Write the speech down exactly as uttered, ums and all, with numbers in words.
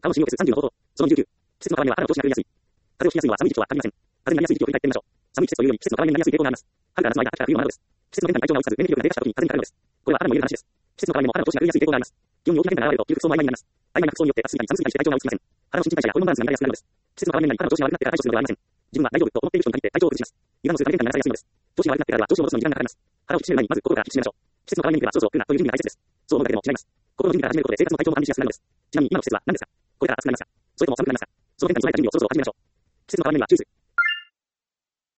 川の信号ベスさんじゅうの方法。そのにじゅうきゅう。季節の変わり目は肌の調子が狂いやすい。風邪をひきやすいのは寒い時期とは限りません。風邪になりやすい時期を振り返ってみましょう。寒い季節というより季節の変わり目になりやすい傾向があります。春から夏の間、秋から冬の間です。季節の変化に体調が落ちず、免疫力が低下した時に風邪にかかるのです。これは肌にも言える話です。季節の変わり目も肌の調子が狂いやすい傾向があります。気温に大きな変化が現れると、着る服装も曖昧になります。曖昧な服装によって暑すぎたり寒すぎたりして体調が落ちません。肌の新陳代謝やホルモンバランスが乱れやすくなるのです。季節の変わり目になり肌の調子が悪くなってから対処するのではありません。自分は大丈夫と思っている人に限って体調を崩します。油断をすると加減感がなされやすいのです。調子が悪くなってからは調子を戻すのに時間がかかります。腹を引き締める前にまず心から引き締めましょう。季節の変わり目にはそうそう来るなという準備が大切です。そう思うだけでも違います。心の準備から始めることで生活の体調も管理しやすくなるのです。ちなみに今の季節は何ですか？これから暑くなりますか？それとも寒くなりますか？その変化に備えた準備をそろそろ始めましょう。季節の変わり目には注意する。